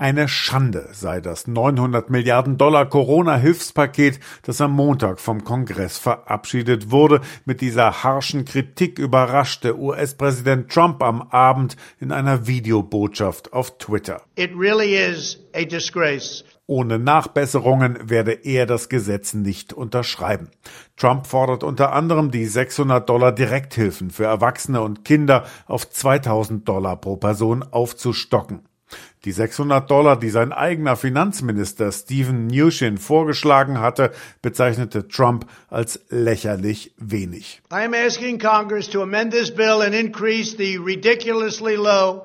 Eine Schande sei das 900 Milliarden Dollar Corona-Hilfspaket, das am Montag vom Kongress verabschiedet wurde. Mit dieser harschen Kritik überraschte US-Präsident Trump am Abend in einer Videobotschaft auf Twitter. It really is a disgrace. Ohne Nachbesserungen werde er das Gesetz nicht unterschreiben. Trump fordert unter anderem, die $600 Direkthilfen für Erwachsene und Kinder auf $2.000 pro Person aufzustocken. Die $600, die sein eigener Finanzminister Steven Mnuchin vorgeschlagen hatte, bezeichnete Trump als lächerlich wenig. I am asking Congress to amend this bill and increase the ridiculously low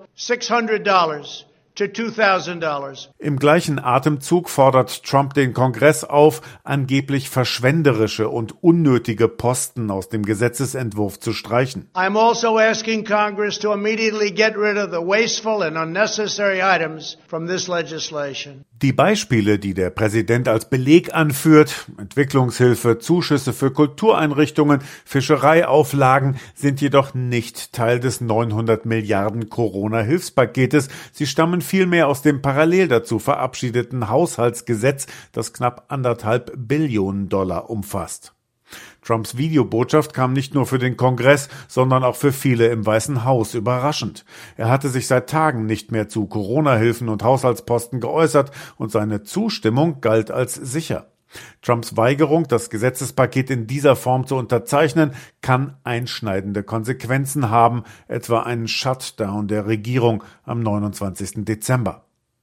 $600 to $2,000. Im gleichen Atemzug fordert Trump den Kongress auf, angeblich verschwenderische und unnötige Posten aus dem Gesetzesentwurf zu streichen. I'm also asking Congress to immediately get rid of the wasteful and unnecessary items from this legislation. Die Beispiele, die der Präsident als Beleg anführt, Entwicklungshilfe, Zuschüsse für Kultureinrichtungen, Fischereiauflagen, sind jedoch nicht Teil des 900 Milliarden Corona-Hilfspaketes. Sie stammen vielmehr aus dem parallel dazu verabschiedeten Haushaltsgesetz, das knapp $1,5 Billionen umfasst. Trumps Videobotschaft kam nicht nur für den Kongress, sondern auch für viele im Weißen Haus überraschend. Er hatte sich seit Tagen nicht mehr zu Corona-Hilfen und Haushaltsposten geäußert und seine Zustimmung galt als sicher. Trumps Weigerung, das Gesetzespaket in dieser Form zu unterzeichnen, kann einschneidende Konsequenzen haben, etwa einen Shutdown der Regierung am 29. Dezember.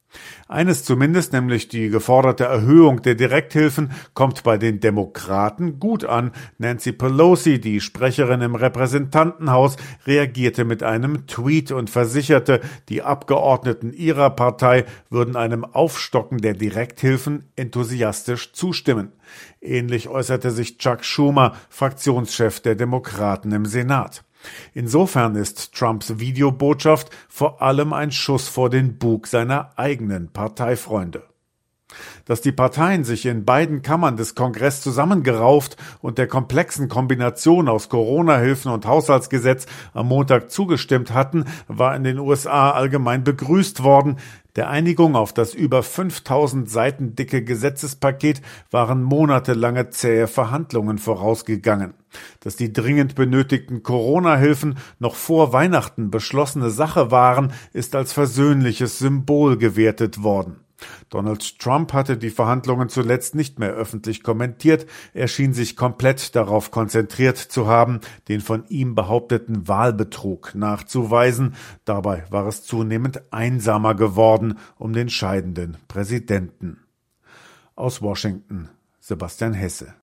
Eines zumindest, nämlich die geforderte Erhöhung der Direkthilfen, kommt bei den Demokraten gut an. Nancy Pelosi, die Sprecherin im Repräsentantenhaus, reagierte mit einem Tweet und versicherte, die Abgeordneten ihrer Partei würden einem Aufstocken der Direkthilfen enthusiastisch zustimmen. Ähnlich äußerte sich Chuck Schumer, Fraktionschef der Demokraten im Senat. Insofern ist Trumps Videobotschaft vor allem ein Schuss vor den Bug seiner eigenen Parteifreunde. Dass die Parteien sich in beiden Kammern des Kongress zusammengerauft und der komplexen Kombination aus Corona-Hilfen und Haushaltsgesetz am Montag zugestimmt hatten, war in den USA allgemein begrüßt worden. Der Einigung auf das über 5.000 Seiten dicke Gesetzespaket waren monatelange zähe Verhandlungen vorausgegangen. Dass die dringend benötigten Corona-Hilfen noch vor Weihnachten beschlossene Sache waren, ist als versöhnliches Symbol gewertet worden. Donald Trump hatte die Verhandlungen zuletzt nicht mehr öffentlich kommentiert. Er schien sich komplett darauf konzentriert zu haben, den von ihm behaupteten Wahlbetrug nachzuweisen. Dabei war es zunehmend einsamer geworden um den scheidenden Präsidenten. Aus Washington, Sebastian Hesse.